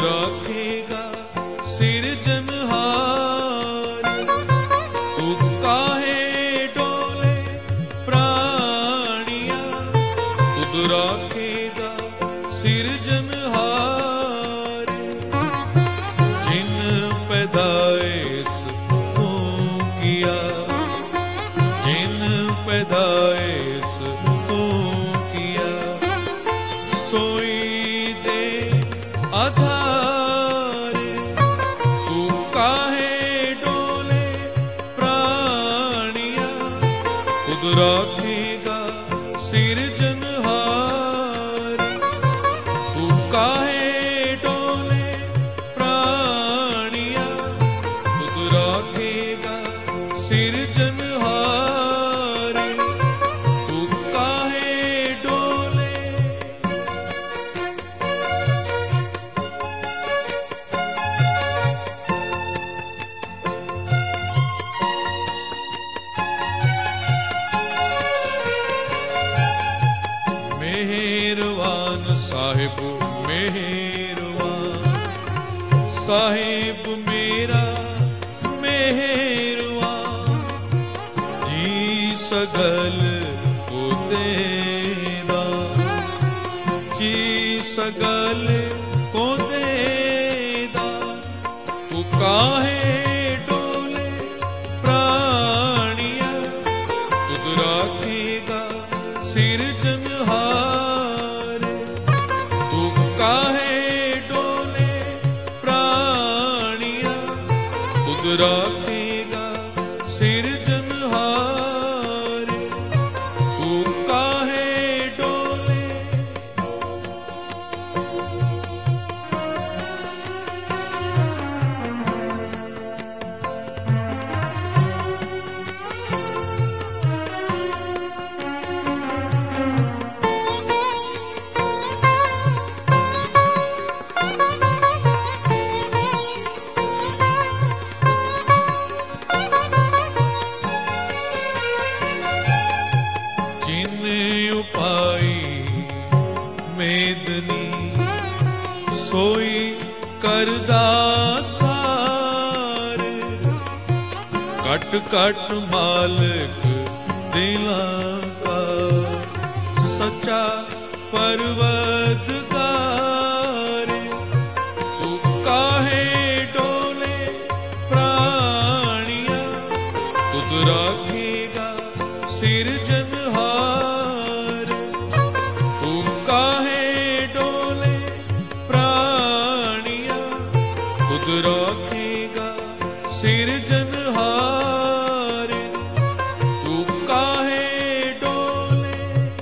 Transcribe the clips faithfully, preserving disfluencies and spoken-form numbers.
राखेगा सिरजनहार। तू काहे डोले प्राणिया, तुद राखेगा सिरजनहार। जिन पैदाइश तू किया, जिन पैदाइश तू किया, सोई दे आधार। तू काहे डोले प्राणिया, खुद राखेगा सिरजनहार। तू काहे डोले प्राणिया, खुद राखेगा सिरजनहार। तू काहे डोले। मेहरबान साहिब मेहरबान, साहिब मेरा मेहरबान। जी सगल को देदा, जी सगल को देदा। तू काहे डोले प्राणिया, खुद राखेगा सिरजनहार। तू काहे डोले प्राणिया, खुद राखेगा सिरजनहार। तू काहे डोले। जिन उपाई मेदनी, सोई करदा सार। कट कट मालिक दिलां का, सच्चा परवरदिगार। तू काहे डोले प्राणिया, खुद राखेगा सिरजनहार। तू काहे डोले प्राणिया, खुद राखेगा सिरजनहार। तू काहे डोले।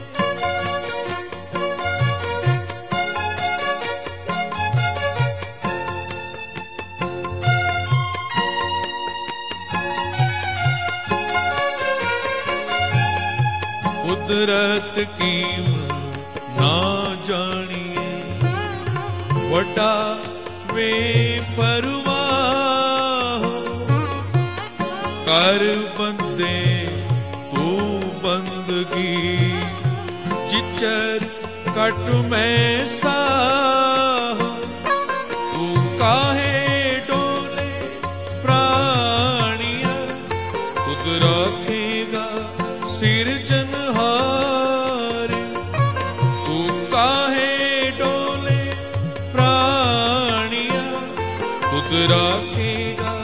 कुदरत कीम ना जानिए, वड्डा वे परवाह। कर बंदे तू बंदगी, जिचर कट में साह। तू काहे डोले प्राणिया, खुद राखेगा सिरजनहार। तू काहे डोले प्राणिया, खुद राखेगा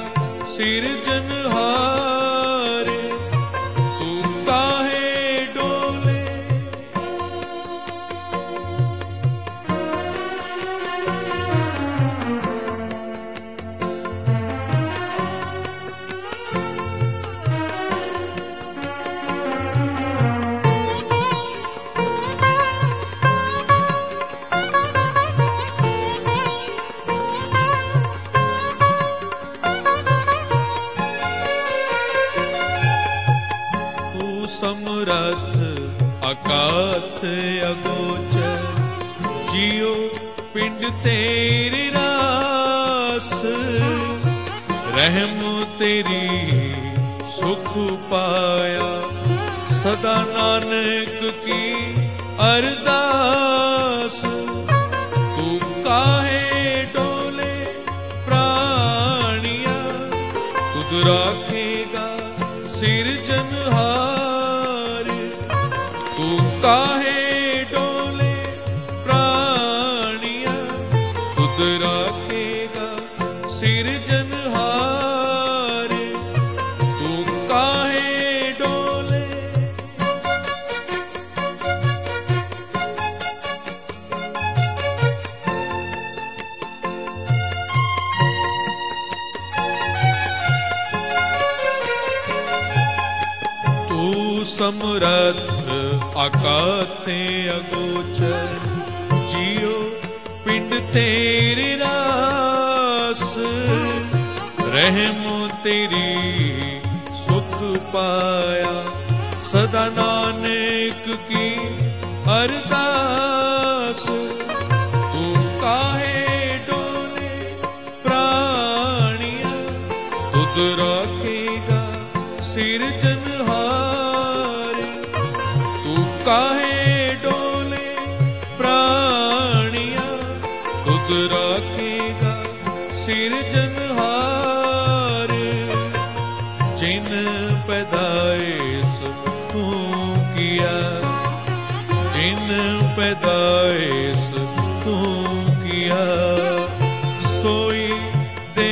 सिरजनहार। तू काहे डोले। समरथ अकाथ अगोचर, जियो पिंड तेरी रास। रहम तेरी सुख पाया, सदा नानक की अरदास। तू काहे डोले राखेगा सिरजनहार। तू काहे डोले प्राणिया, खुद राखेगा सिरजनहार। तू काहे डोले। तू समरथ अकाथे अगोचर, जियो पिंड तेरे रास। रहमो तेरी सुख पाया, सदा नानक की अरदास। तू काहे डोले प्राणिया, खुद राखेगा सिरजनहार। तू काहे डोले प्राणिया, खुद राखेगा सिरजनहार। जिन पैदाइश तू किया, जिन पैदाइश तू किया, सोई दे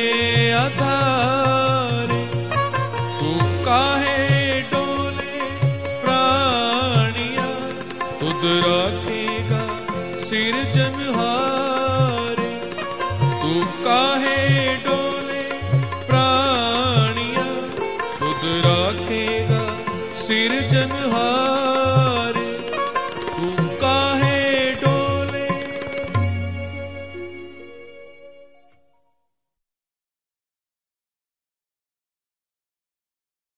आधार। तू काहे डोले प्राणिया, खुद राखेगा सिरजनहार। तू काहे